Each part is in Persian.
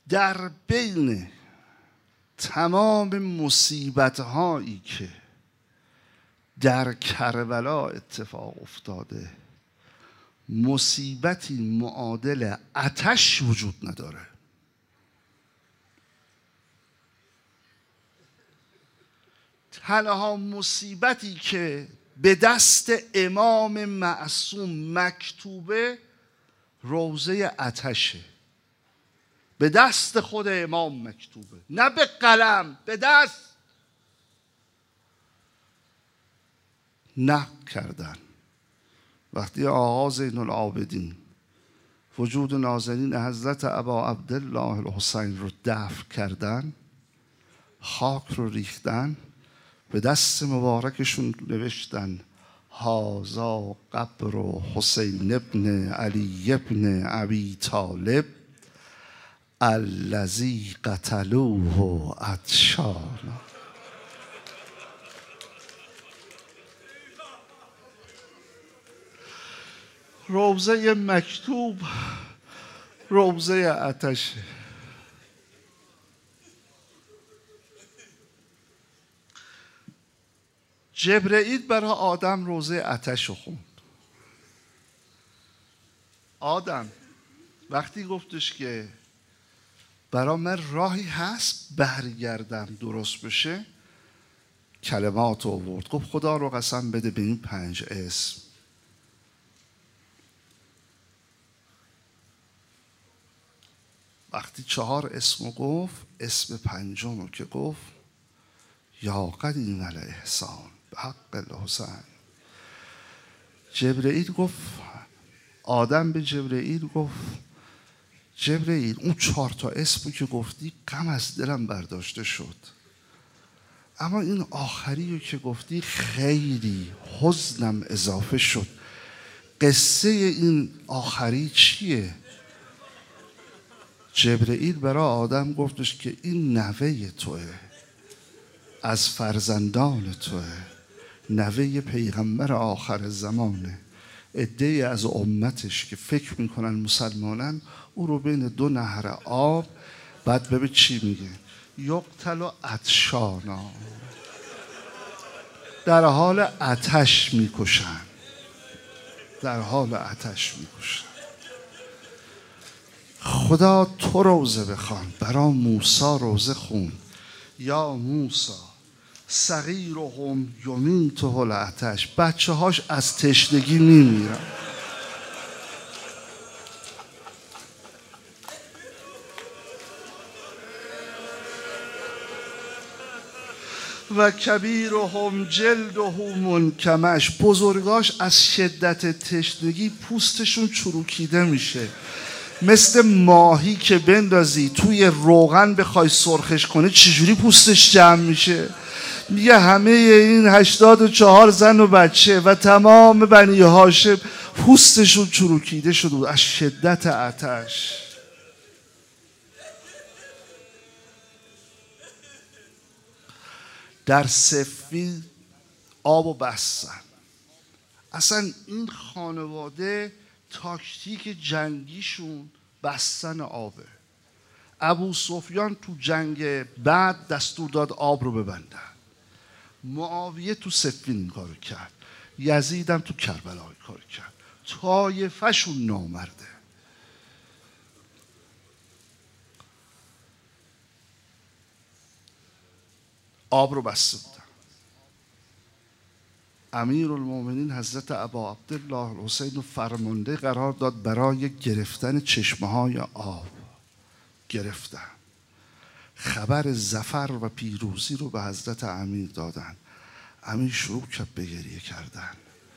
در بین تمام مصیبت هایی که در کربلا اتفاق افتاده مصیبتی معادل آتش وجود نداره. تنها مصیبتی که به دست امام معصوم مکتوبه روزه آتشه، به دست خود امام مکتوبه، نه به قلم، به دست. نقد کردن وقتی آقا زین العابدین وجود نازنین حضرت ابا عبدالله الحسین رو دفن کردن، خاک رو ریختن، به دست مبارکشون نوشتن هذا قبر حسین ابن علی ابن ابی طالب الذی قتلوه عطشانا. روزه مکتوب روزه آتشه. جبرئیل برای آدم روزه آتش رو خوند. آدم وقتی گفتش که برای من راهی هست برگردم درست بشه، کلمات آورد. گفت خدا رو قسم بده به این 5 اسم. وقتی 4 اسم گفت، اسم 5م رو که گفت یا قدیم الاحسان به حق الحسین. جبرئیل گفت، آدم به جبرئیل گفت جبرئیل اون 4 تا اسمو که گفتی غم از دلم برداشته شد، اما این آخری رو که گفتی خیلی حزنم اضافه شد. قصه این آخری چیه؟ جبرئیل برای آدم گفتش که این نوه توه، از فرزندان توه، نوه پیغمبر آخر زمانه. عده‌ای از امتش که فکر میکنن مسلمانن او رو بین 2 نهر آب، بعد ببین چی میگه، یقتل و عطشانا، در حال آتش میکشن، در حال آتش میکشن. خدا تو روزه بخوان. برا موسی روزه خون یا موسی صغیرهم یمیته العطش، بچه هاش از تشنگی میمیرن. و کبیرهم جلده منکمش، بزرگاش از شدت تشنگی پوستشون چروکیده میشه، مثل ماهی که بندازی توی روغن بخوای سرخش کنه چجوری پوستش جمع میشه. میگه همه این 84 زن و بچه و تمام بنی هاشم پوستشون چروکیده شده بود از شدت آتش. در صفین آب و بستن. اصلا این خانواده تاکتیک جنگیشون بستن آبه. ابو سفیان تو جنگ بعد دستور داد آب رو ببندن. معاویه تو صفین این کارو کرد. یزیدم تو کربلا این کارو کرد. طایفه‌شون نامرده. آب رو بسته بودن. امیرالمومنین حضرت ابا عبدالله الحسین رو فرمانده قرار داد برای گرفتن چشمه‌های آب. گرفتن. خبر ظفر و پیروزی رو به حضرت امیر دادن. امیر شروع کرد به گریه کردن.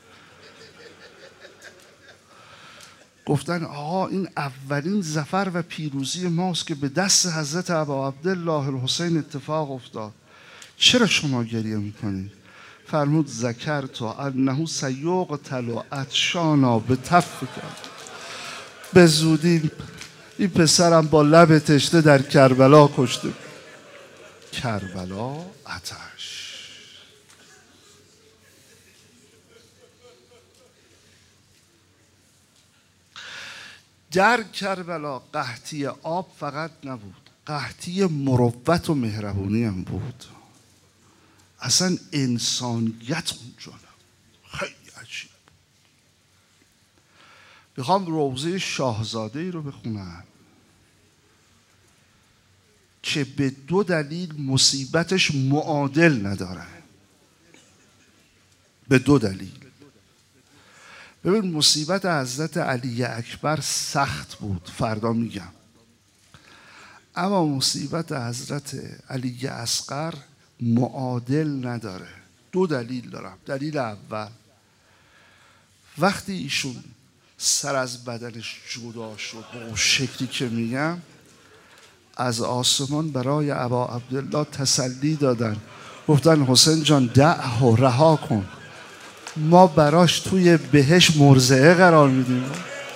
گفتن آقا این اولین ظفر و پیروزی ماست که به دست حضرت ابا عبدالله الحسین اتفاق افتاد. چرا شما گریه میکنید؟ فرمود ذکرت انه سیقتل عطشانا به تف کرد. به زودی این پسرم با لب تشنه در کربلا کشته. کربلا آتش. در کربلا قحطی آب فقط نبود، قحطی مروت و مهربونی هم بود. اصلا انسانیت اونجا نبود. خیلی عجیب. میخوام روضه شاهزاده ای رو بخونم که به 2 دلیل مصیبتش معادل نداره. به 2 دلیل. ببین، مصیبت حضرت علی اکبر سخت بود، فردا میگم، اما مصیبت حضرت علی اصغر معادل نداره. 2 دلیل دارم. دلیل اول، وقتی ایشون سر از بدنش جدا شد به اون شکلی که میگم، از آسمان برای ابا عبدالله تسلی دادن، گفتن حسین جان دعه و رها کن، ما براش توی بهش مرضعه قرار میدیم.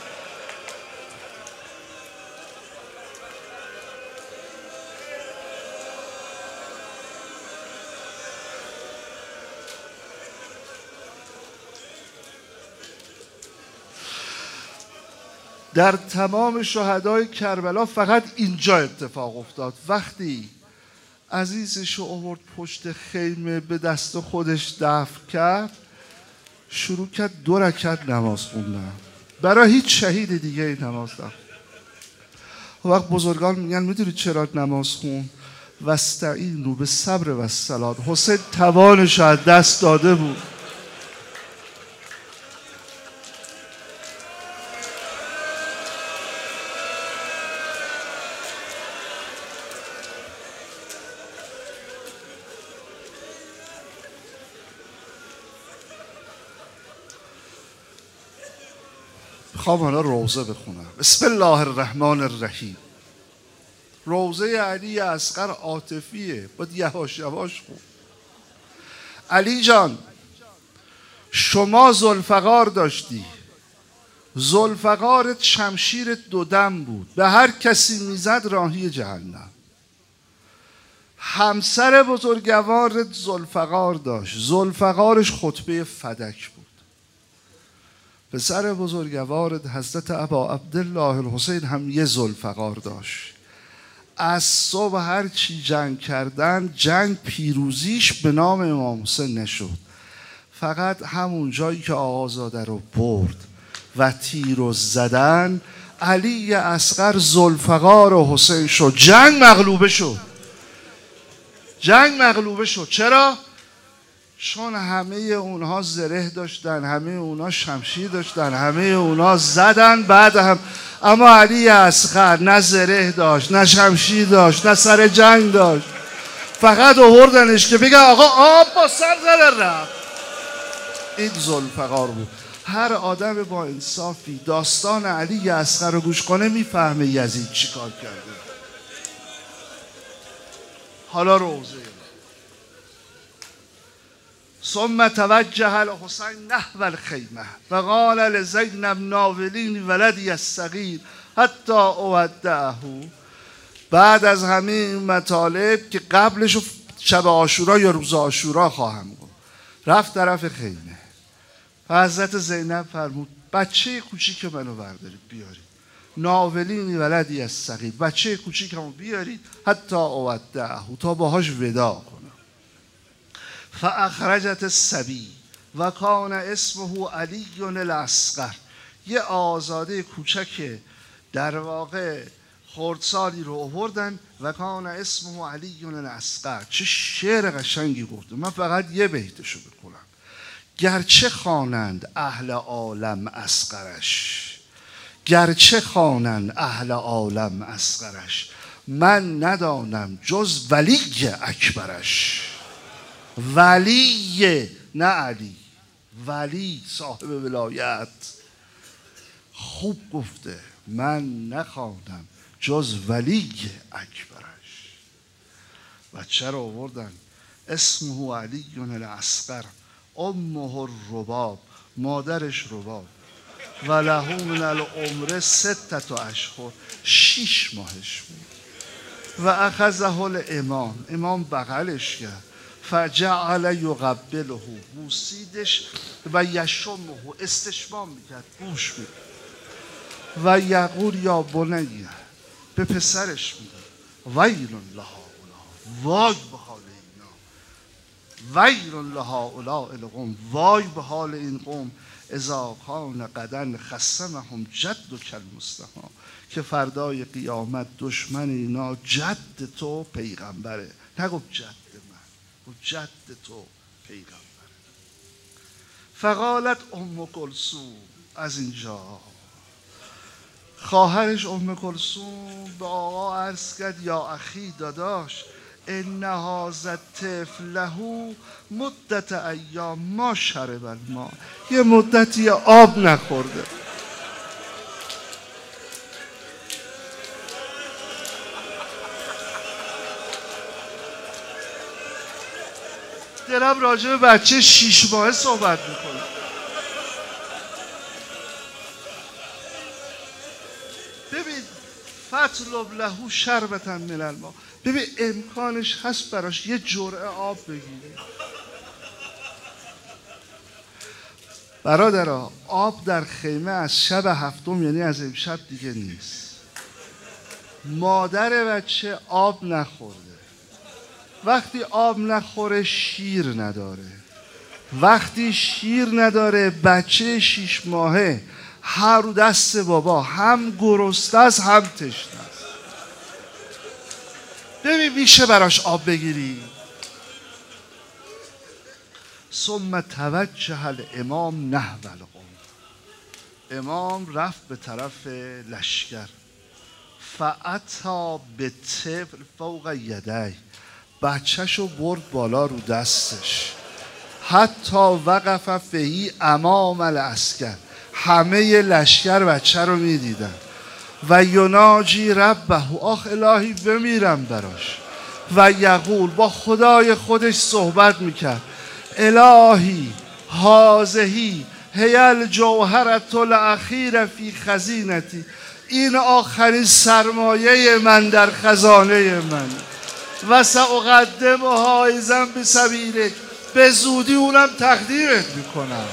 در تمام شهدای کربلا فقط اینجا اتفاق افتاد. وقتی عزیزش رو آورد پشت خیمه، به دست خودش دفن کرد، شروع کرد 2 رکعت نماز خوندن. برای هیچ شهید دیگه این نماز دارم. وقت بزرگان میگن میدونید چرا نماز خون؟ واستعینوا بالصبر والصلاة. حسین توانش از دست داده بود. میخوام حالا روضه بخونم. بسم الله الرحمن الرحیم. روضه علی اصغر عاطفیه، باید یواش یواش خون. علی جان، شما ذوالفقار داشتی، ذوالفقارت شمشیر 2 دم بود، به هر کسی میزد راهی جهنم. همسر بزرگوارت ذوالفقار داشت، ذوالفقارش خطبه فدک بود. پسر بزرگوارت حضرت ابا عبدالله الحسین هم یه ذوالفقار داشت. از صبح هر چی جنگ کردن، جنگ پیروزیش به نام امام حسین نشد. فقط همون جایی که آقازاده رو برد و تیر رو زدن، علی اصغر ذوالفقار و حسین شد. جنگ مغلوبه شد. جنگ مغلوبه شد. چرا؟ چون همه اونها زره داشتن، همه اونها شمشیر داشتن، همه اونها زدن بعد هم. اما علی اصغر نه زره داشت، نه شمشیر داشت، نه سر جنگ داشت. فقط آوردنش که بگه آقا آب با سر زده رفت. این ذوالفقار بود. هر آدم با انصافی داستان علی اصغر رو گوش کنه میفهمه یزید چی کار کرده. حالا روضه. ثم توجه الحسین نحو الخیمه و قال لزینب ناولینی ولدی الصغیر حتی اودعه. بعد از همه این مطالب که قبلش شب عاشورا یا روز عاشورا خواهم گفت، رفت طرف خیمه. حضرت زینب فرمود بچه کوچیک منو بردارید بیارید، ناولینی ولدی الصغیر، بچه کوچیکمو بیارید حتی اودعه، تا باهاش وداع کنم. فاخرجت الصبی و کان اسمه علی الاصغر. یه آزاده کوچک در واقع خردسالی رو آوردن و کان اسمه علی الاصغر. چه شعر قشنگی گفته. من فقط یه بیتشو بخونم. گرچه خوانند اهل عالم اصغرش، گرچه خوانند اهل عالم اصغرش، من ندانم جز ولی اکبرش. ولی نه علی، ولی صاحب ولایت. خوب گفته. من نخواندم جز ولی اکبرش. و چرا آوردن اسمه علی الاصغر، امه الرباب، مادرش رباب، و له من العمر 6 اشهر، 6 ماهش بود. و اخذه الامام، امام بغلش کرد، فجعل یقبله، بوسیدش، و یشمه، استشمام میکرد، بوش بود. و یقول یا بنیه، به پسرش میگه ویل لها اولا، وای به حال اینا، ویل لها اولا القوم، وای به حال این قوم اذا کان غدا خصمهم جد و کالمصطفی، که فردای قیامت دشمن اینا جد تو پیغمبره. نگفت جد من، گفت جد تو پیغمبره. فقالت ام کلثوم، از اینجا خواهرش ام کلثوم به آقا عرض کرد یا اخی، داداش، ان هذا الطفل له مدت ایام ما شرب الماء، یه مدتی آب نخورده. دارم راجع به بچه 6 ماهه صحبت میکنم. ببین فطلب له شربة من الماء، ببین امکانش هست براش یه جرعه آب بگیری. برادرها، آب در خیمه از شب هفتم، یعنی از امشب دیگه نیست. مادر بچه آب نخورده، وقتی آب نخوره شیر نداره، وقتی شیر نداره بچه 6 ماهه هر دست بابا هم گرسنه است هم تشنه است. ببین میشه براش آب بگیری. ثم توجه الامام نحو القوم، امام رفت به طرف لشکر. فاتی بالطفل فوق یدیه، بچهشو برد بالا رو دستش. حتی وقف فیهی امام العسکر، همه لشکر بچه رو میدیدن. و یناجی ربه، آخ الهی بمیرم براش. و یقول، با خدای خودش صحبت میکرد، الهی هازهی هی الجوهرة الاخیر فی خزینتی، این آخرین سرمایه من در خزانه من. و ساقدمها ایضا بسبیلک، به زودی اونم تقدیمت میکنم.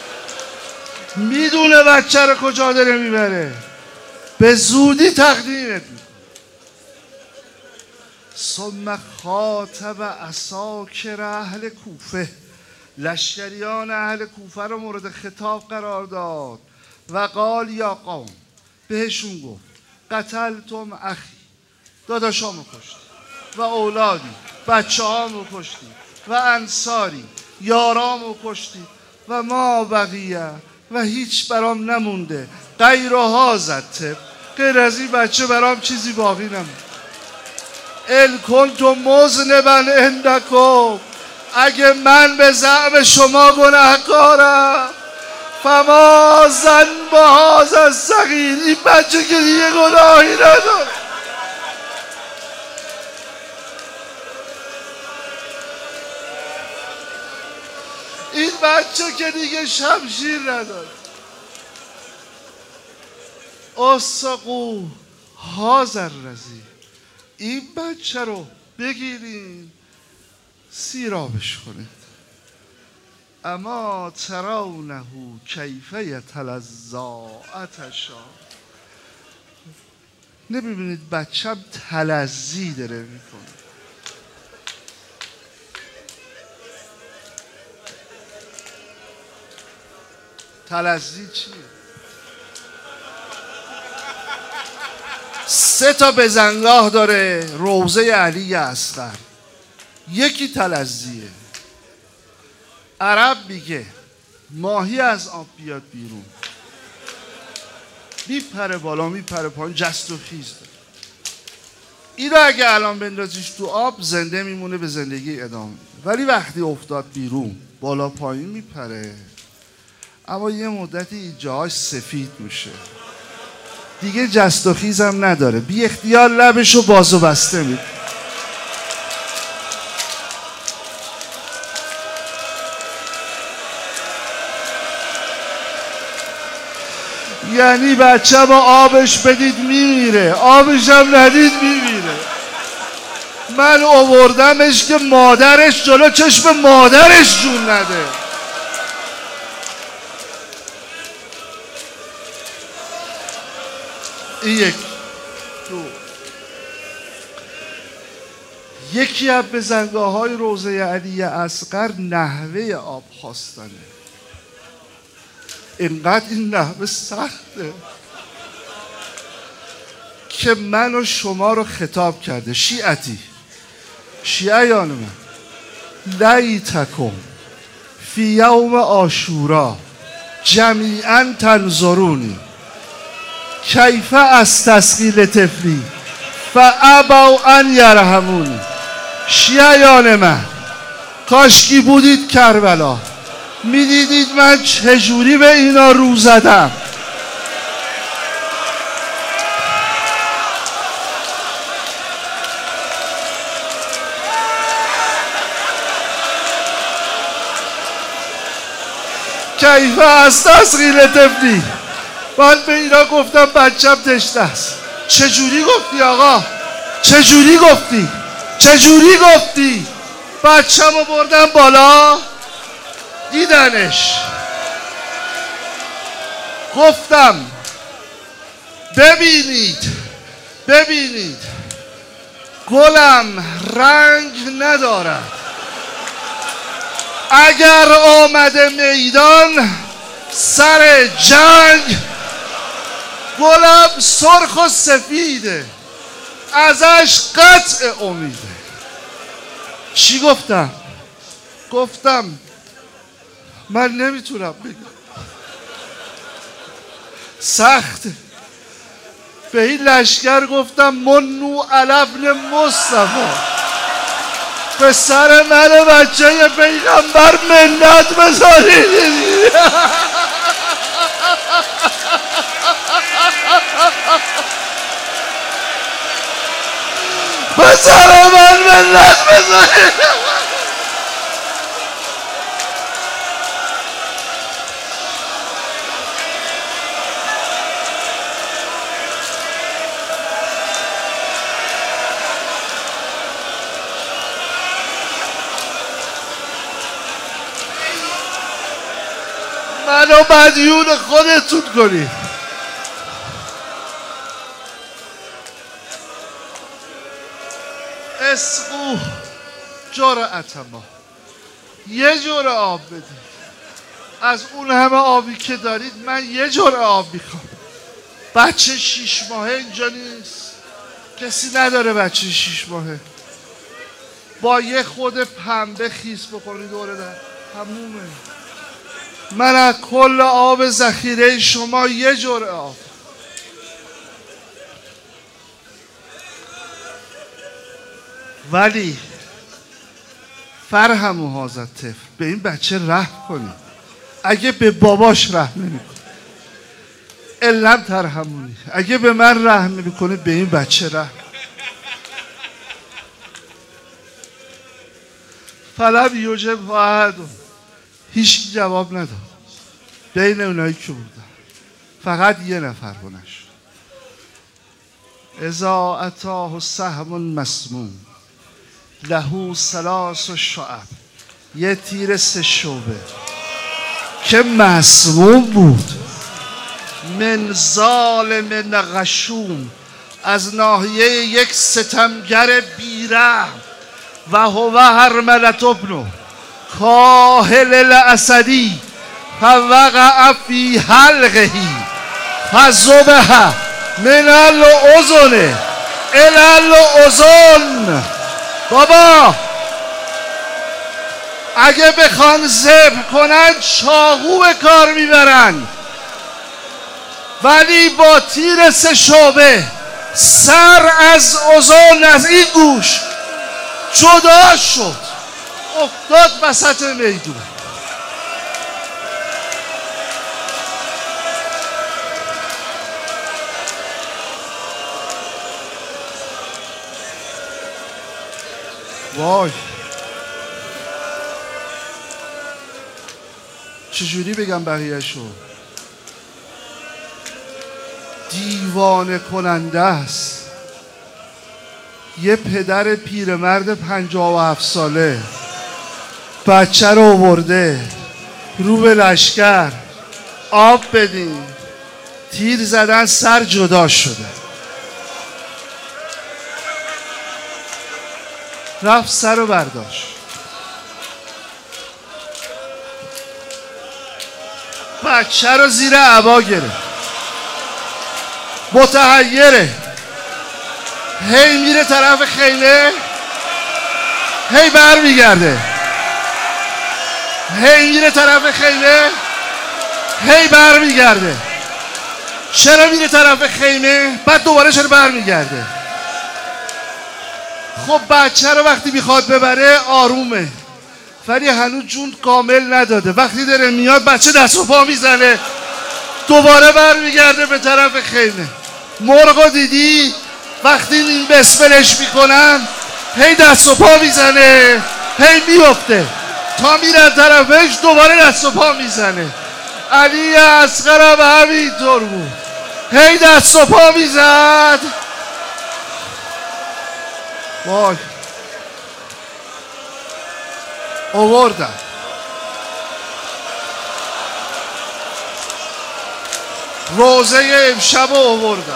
میدونه بچه رو کجا داره میبره، به زودی تقدیمت میکنم. ثم خاطب عساکر اهل کوفه، لشکریان اهل کوفه رو مورد خطاب قرار داد. و قال یا قوم، بهشون گفت قتلتم اخی، داداشامو کشتی، و اولادی، بچه هامو کشتی، و انصاری، یارامو کشتی، و ما بقیه، و هیچ برام نمونده، غیر هذا الطفل، غیر از این بچه برام چیزی باقی نمونده. ان کنتم مذنبا عندکم، اگه من به زعم شما گناهکارم، فما ذنب هذا الصغیر، این بچه که دیگه گناهی نداره. این بچه که دیگه شمشیر نداره. اسقوا هذا الرضیع، این بچه رو بگیرین سیرابش کنید. اما ترونه کیف یتلظی عطشا، نمیبینید بچم تلظی داره میکنه. تلظی چیه؟ 3 تا بزنگاه داره روضه علی اصغر، یکی تلظیه. عرب میگه ماهی از آب بیاد بیرون، میپره بالا میپره پایین، جست و خیز داره. اینو اگه الان بندازیش تو آب زنده میمونه، به زندگی ادامه میده، ولی وقتی افتاد بیرون بالا پایین میپره، اما یه مدتی جاهاش سفید میشه، دیگه جست و خیزم نداره، بی اختیار لبشو باز و بسته میکنه. یعنی بچه با آبش بدید میمیره، آبش هم ندید میمیره. من آوردمش که مادرش جلو چشم مادرش جون نده. این یک. دو. یکی از بزنگاه‌های روضه علی اصغر نحوه آب خواستنه. اینقدر این نحوه سخته که من و شما رو خطاب کرده. شیعتی، شیعیان من، لیتکم فی یوم عاشورا جمیعا تنظرونی کیف استسقی لطفلی فابوا ان یرحمونی. شیعیان من، کاشکی بودید کربلا، میدیدید من چجوری به اینا رو زدم. کیف استسقی لطفلی. من به اینا گفتم بچم تشنه است. چجوری گفتی آقا؟ چجوری گفتی؟ چجوری گفتی؟ بچم رو بردم بالا دیدنش. گفتم ببینید گلم رنگ ندارد، اگر آمده میدان سر جنگ گلم سرخ و سفیده، ازش قطع امیده. چی گفتم؟ گفتم من نمیتونم بگم، سخت. به این لشکر گفتم منو علی ابن مصطفی، به سر من بچه پیغمبر منت بذارید. به سر من منت بذارید. منو مدیون خودتون کنید. اسقو جرعتما، یه جرعه آب بدید. از اون همه آبی که دارید من یه جرعه آب میخوام. بچه 6 ماهه اینجا نیست، کسی نداره بچه 6 ماهه. با یه خود پنبه خیس بکنید دوره در تمومه. من از کل آب ذخیره شما یه جرعه آب. ولی فرهموا هذا الطفل، به این بچه رحم کنید. اگه به باباش رحم نمی‌کنید الا ترحمونی، اگه به من رحم می‌کنید به این بچه رحم. فلم یجب احد، هیچ جواب نداد بین اونایی که بودن. فقط یه نفر بلند شد. اذا اتاه سهم مسموم له 3 شعب، یه تیر 3 شعبه که مسموم بود، من ظالم غشوم، از ناحیه یک ستمگر بیرحم، و هو هرملة ابنه کاهل الاسدی فوقع فی حلقه فذبح من الاذن الی الاذن. بابا اگه بخوان ذبح کنن چاقو به کار میبرن، ولی با تیر 3 شعبه سر از اذن، از این گوش جدا شد، افتاد وسط میدون. وای چجوری بگم بقیه شو؟ دیوانه کننده است. یه پدر پیرمرد 57 ساله بچه رو آورده رو به لشکر، آب بدین، تیر زدن سر جدا شده. رفت سر رو برداشت. بچه رو زیر عبا گرفت. متحیره. هی میره طرف خیمه، هی بر میگرده. هی میره طرف خیمه، هی بر میگرده. چرا میره طرف خیمه؟ بعد دوباره چرا بر میگرده؟ خب بچه رو وقتی میخواد ببره آرومه، ولی هنوز جون کامل نداده. وقتی داره میاد بچه دست و پا میزنه، دوباره بر میگرده به طرف خیمه. مرغو دیدی؟ وقتی این بسملش میکنن هی دست و پا میزنه، هی میفته تا میره طرفش، دوباره دست و پا میزنه. علی اصغر هم همینطور بود، هی دست و پا میزد. وای آوردن. روزه امشب رو آوردن.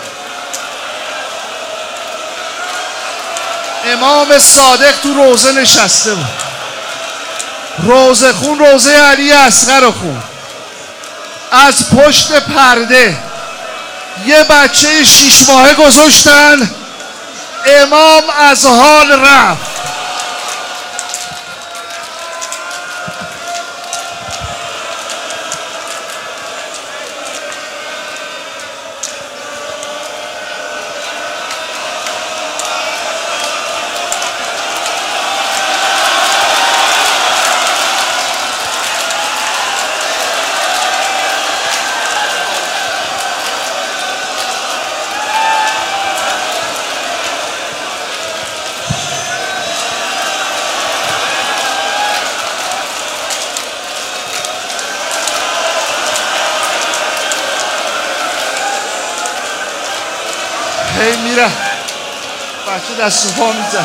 امام صادق تو روزه نشسته بود. روزه خون روزه علی اصغر رو خون. از پشت پرده یه بچه 6 ماهه گذاشتن، امام از حال رفت. هی میره بچه دست و پا میزن.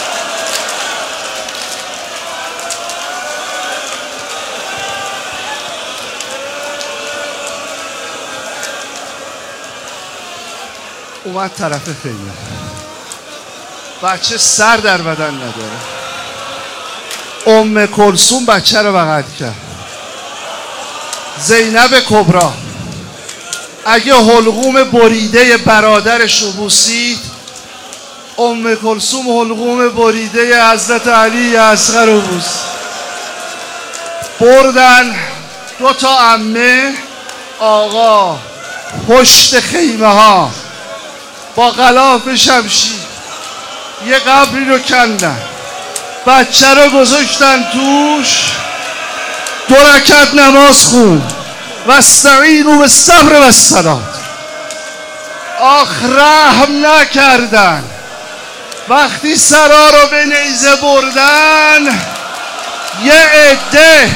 اومد طرف خیمه. بچه سر در بدن نداره. ام کلثوم بچه رو بغل کرد. زینب کبرا اگه حلقوم بریده برادرش رو بوسید، ام کلثوم حلقوم بریده حضرت علی اصغر رو بوسید. بردن 2 تا عمه آقا پشت خیمه ها با غلاف شمشیر یه قبری رو کندن. بچه رو گذاشتن توش، 2 رکعت نماز خون. واستعینوا بالصبر والصلاة. آخ رحم نکردن. وقتی سرا رو به نیزه بردن، یه عده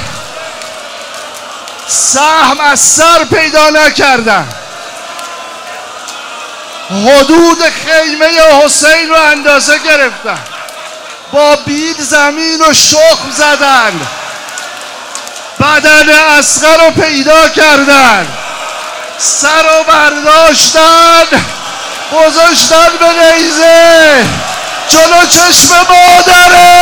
سهم از سر پیدا نکردن. حدود خیمه حسین رو اندازه گرفتن، با بید زمین و شخم زدن. بدن اصغر رو پیدا کردن، سر رو برداشتن گذاشتن به نیزه جلو چشم مادره.